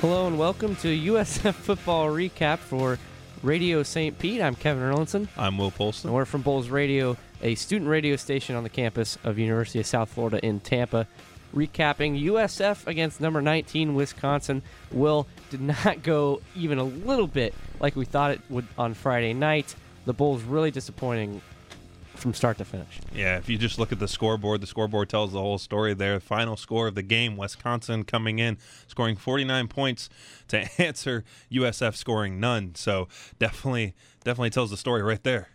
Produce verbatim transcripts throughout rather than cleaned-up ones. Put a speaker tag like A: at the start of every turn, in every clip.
A: Hello and welcome to U S F Football Recap for Radio Saint Pete. I'm Kevin Erlinson.
B: I'm Will Polston.
A: And we're from Bulls Radio, a student radio station on the campus of University of South Florida in Tampa, recapping U S F against number nineteen Wisconsin. Will, did not go even a little bit like we thought it would on Friday night. The Bulls really disappointing from start to finish.
B: Yeah, if you just look at the scoreboard, the scoreboard tells the whole story there. Final score of the game, Wisconsin coming in, scoring forty-nine points to answer U S F scoring none. So definitely, definitely tells the story right there.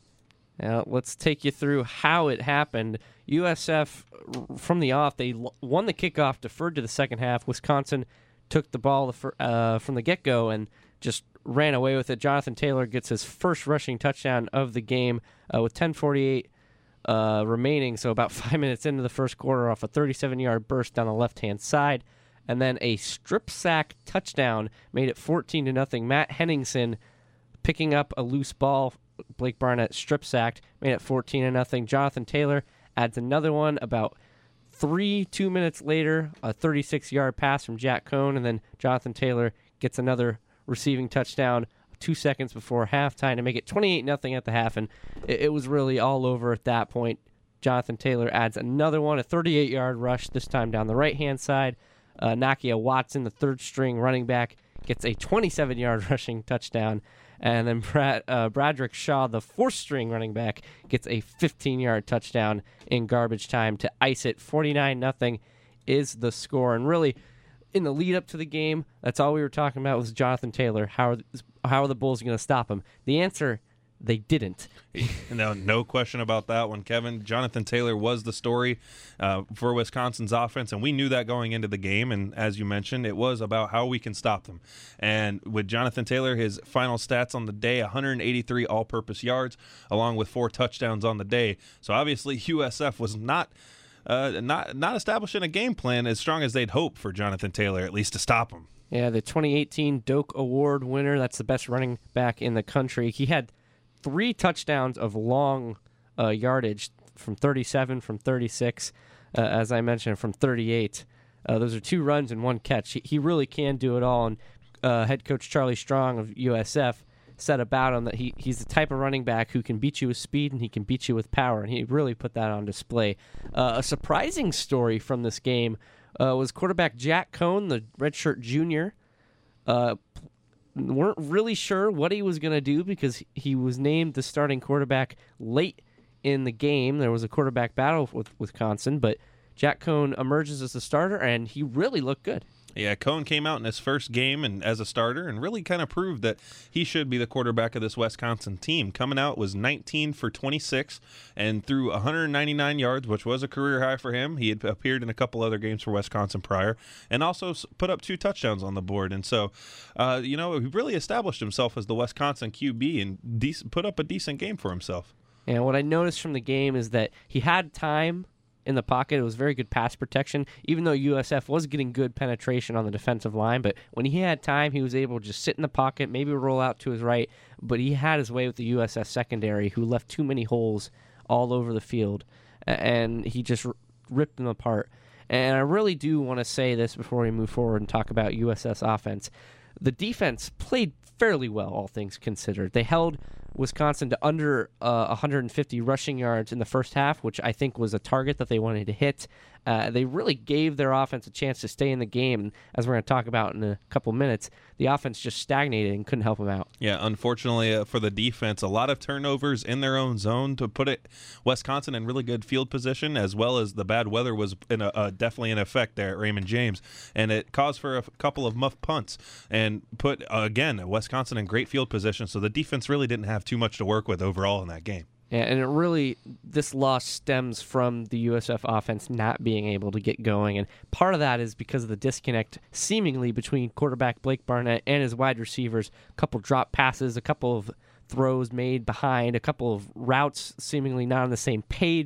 A: Now, let's take you through how it happened. U S F, from the off, they won the kickoff, deferred to the second half. Wisconsin took the ball uh, from the get-go and just ran away with it. Jonathan Taylor gets his first rushing touchdown of the game uh, with ten forty-eight uh, remaining, so about five minutes into the first quarter, off a thirty-seven-yard burst down the left-hand side. And then a strip sack touchdown made it fourteen to nothing. Matt Henningsen picking up a loose ball. Blake Barnett strip sacked, made it fourteen to nothing. Jonathan Taylor adds another one about three, two minutes later, a thirty-six-yard pass from Jack Cohn, and then Jonathan Taylor gets another receiving touchdown two seconds before halftime to make it twenty-eight nothing at the half, and it, it was really all over at that point. Jonathan Taylor adds another one, a thirty-eight-yard rush, this time down the right-hand side. Uh, Nakia Watson, the third-string running back, gets a twenty-seven-yard rushing touchdown, and then Brad, uh, Bradrick Shaw, the fourth-string running back, gets a fifteen-yard touchdown in garbage time to ice it. forty-nine nothing is the score, and really, in the lead up to the game, that's all we were talking about was Jonathan Taylor. How are, how are the Bulls going to stop him? The answer, they didn't.
B: No, no question about that one, Kevin. Jonathan Taylor was the story uh, for Wisconsin's offense, and we knew that going into the game. And as you mentioned, it was about how we can stop them. And with Jonathan Taylor, his final stats on the day, one hundred eighty-three all-purpose yards, along with four touchdowns on the day. So obviously U S F was not Uh, not not establishing a game plan as strong as they'd hope for Jonathan Taylor, at least to stop him.
A: Yeah, the twenty eighteen Doak Award winner, that's the best running back in the country. He had three touchdowns of long uh, yardage from thirty-seven, from thirty-six, uh, as I mentioned, from thirty-eight. Uh, those are two runs and one catch. He, he really can do it all, and uh, head coach Charlie Strong of U S F said about him that he, he's the type of running back who can beat you with speed and he can beat you with power, and he really put that on display. Uh, a surprising story from this game uh, was quarterback Jack Cohn, the redshirt junior. Uh, weren't really sure what he was going to do because he was named the starting quarterback late in the game. There was a quarterback battle with Wisconsin, but Jack Cohn emerges as the starter, and he really looked good.
B: Yeah, Cohn came out in his first game and as a starter and really kind of proved that he should be the quarterback of this Wisconsin team. Coming out was nineteen for twenty-six and threw one hundred ninety-nine yards, which was a career high for him. He had appeared in a couple other games for Wisconsin prior and also put up two touchdowns on the board. And so, uh, you know, he really established himself as the Wisconsin Q B and de- put up a decent game for himself.
A: And what I noticed from the game is that he had time in the pocket. It was very good pass protection, even though U S F was getting good penetration on the defensive line. But when he had time, he was able to just sit in the pocket, maybe roll out to his right. But he had his way with the U S F secondary, who left too many holes all over the field, and he just r- ripped them apart. And I really do want to say this before we move forward and talk about U S F's offense. The defense played fairly well, all things considered. They held Wisconsin to under uh, one hundred fifty rushing yards in the first half, which I think was a target that they wanted to hit. Uh, they really gave their offense a chance to stay in the game. As we're going to talk about in a couple minutes, the offense just stagnated and couldn't help them out.
B: Yeah, unfortunately uh, for the defense, a lot of turnovers in their own zone to put it Wisconsin in really good field position, as well as the bad weather was in a, uh, definitely in effect there at Raymond James, and it caused for a f- couple of muff punts and put, uh, again, Wisconsin in great field position, so the defense really didn't have too much to work with overall in that game.
A: Yeah, and it really, this loss stems from the U S F offense not being able to get going, and part of that is because of the disconnect seemingly between quarterback Blake Barnett and his wide receivers. A couple drop passes, a couple of throws made behind, a couple of routes seemingly not on the same page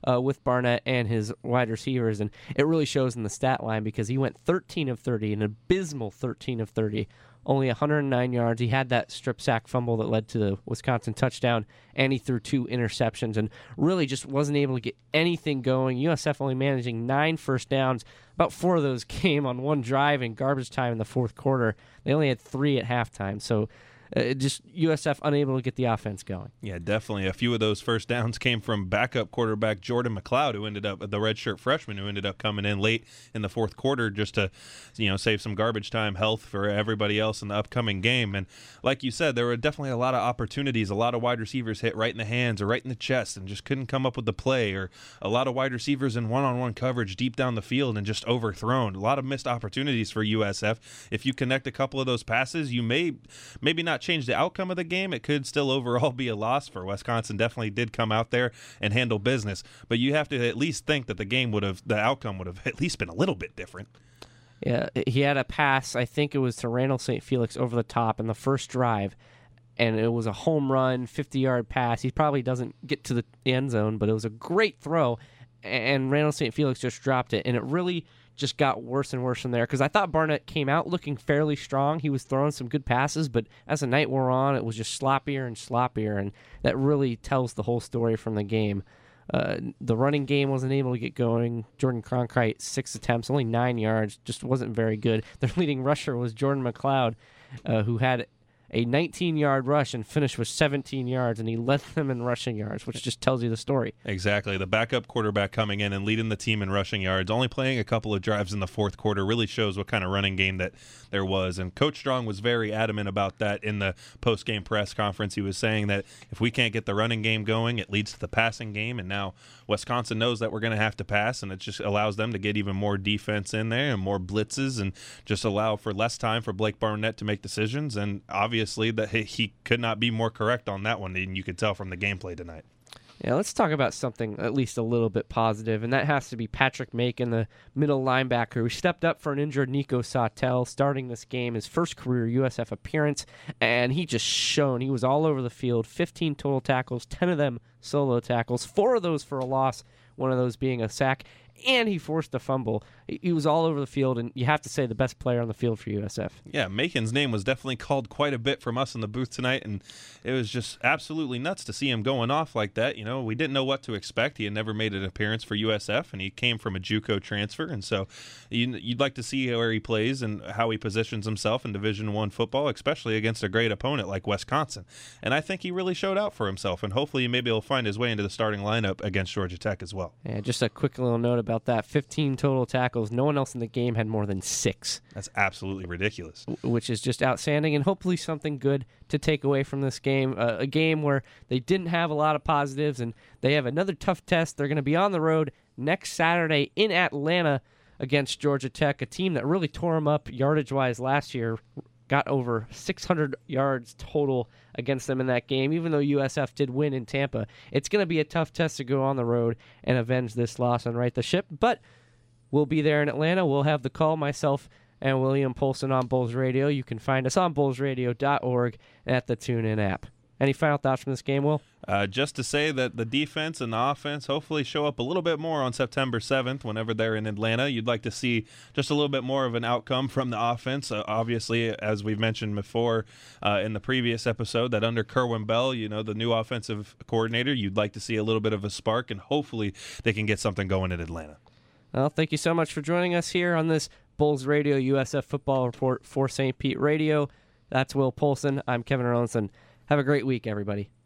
A: uh, with Barnett and his wide receivers, and it really shows in the stat line because he went thirteen of thirty, an abysmal thirteen of thirty, only one hundred nine yards. He had that strip sack fumble that led to the Wisconsin touchdown, and he threw two interceptions and really just wasn't able to get anything going. U S F only managing nine first downs. About four of those came on one drive in garbage time in the fourth quarter. They only had three at halftime, so Uh, just U S F unable to get the offense going.
B: Yeah, definitely. A few of those first downs came from backup quarterback Jordan McLeod, who ended up, the redshirt freshman, who ended up coming in late in the fourth quarter just to, you know, save some garbage time health for everybody else in the upcoming game. And like you said, there were definitely a lot of opportunities. A lot of wide receivers hit right in the hands or right in the chest and just couldn't come up with the play, or a lot of wide receivers in one-on-one coverage deep down the field and just overthrown. A lot of missed opportunities for U S F. If you connect a couple of those passes, you may maybe not change the outcome of the game. It could still overall be a loss for Wisconsin. Definitely did come out there and handle business, but you have to at least think that the game would have, the outcome would have at least been a little bit different.
A: Yeah, he had a pass, I think it was to Randall Saint Felix over the top in the first drive, and it was a home run, fifty-yard pass. He probably doesn't get to the end zone, but it was a great throw, and Randall Saint Felix just dropped it, and it really just got worse and worse from there because I thought Barnett came out looking fairly strong. He was throwing some good passes, but as the night wore on, it was just sloppier and sloppier, and that really tells the whole story from the game. Uh, the running game wasn't able to get going. Jordan Cronkite, six attempts, only nine yards, just wasn't very good. Their leading rusher was Jordan McLeod, uh, who had a nineteen-yard rush and finished with seventeen yards, and he led them in rushing yards, which just tells you the story.
B: Exactly. The backup quarterback coming in and leading the team in rushing yards, only playing a couple of drives in the fourth quarter, really shows what kind of running game that there was. And Coach Strong was very adamant about that in the post-game press conference. He was saying that if we can't get the running game going, it leads to the passing game, and now Wisconsin knows that we're going to have to pass, and it just allows them to get even more defense in there and more blitzes and just allow for less time for Blake Barnett to make decisions. And obviously that he could not be more correct on that one, and you could tell from the gameplay tonight.
A: Yeah, let's talk about something at least a little bit positive, and that has to be Patrick Macon, the middle linebacker, who stepped up for an injured Nico Sautel, starting this game, his first career U S F appearance, and he just shone. He was all over the field, fifteen total tackles, ten of them solo tackles, four of those for a loss, one of those being a sack, and he forced a fumble. He was all over the field, and you have to say the best player on the field for U S F.
B: Yeah, Macon's name was definitely called quite a bit from us in the booth tonight, and it was just absolutely nuts to see him going off like that. You know, we didn't know what to expect. He had never made an appearance for U S F, and he came from a JUCO transfer, and so you'd like to see where he plays and how he positions himself in Division One football, especially against a great opponent like Wisconsin. And I think he really showed out for himself, and hopefully maybe he'll find his way into the starting lineup against Georgia Tech as well.
A: Yeah, just a quick little note about that. fifteen total tackles. No one else in the game had more than six.
B: That's absolutely ridiculous.
A: Which is just outstanding, and hopefully something good to take away from this game. Uh, a game where they didn't have a lot of positives, and they have another tough test. They're going to be on the road next Saturday in Atlanta against Georgia Tech, a team that really tore them up yardage-wise last year. Got over six hundred yards total against them in that game, even though U S F did win in Tampa. It's going to be a tough test to go on the road and avenge this loss and right the ship, but we'll be there in Atlanta. We'll have the call, myself and William Polson on Bulls Radio. You can find us on bulls radio dot org and at the TuneIn app. Any final thoughts from this game, Will?
B: Uh, just to say that the defense and the offense hopefully show up a little bit more on September seventh whenever they're in Atlanta. You'd like to see just a little bit more of an outcome from the offense. Uh, obviously, as we've mentioned before uh, in the previous episode, that under Kerwin Bell, you know, the new offensive coordinator, you'd like to see a little bit of a spark, and hopefully they can get something going in Atlanta.
A: Well, thank you so much for joining us here on this Bulls Radio U S F Football Report for Saint Pete Radio. That's Will Polson. I'm Kevin Erlinson. Have a great week, everybody.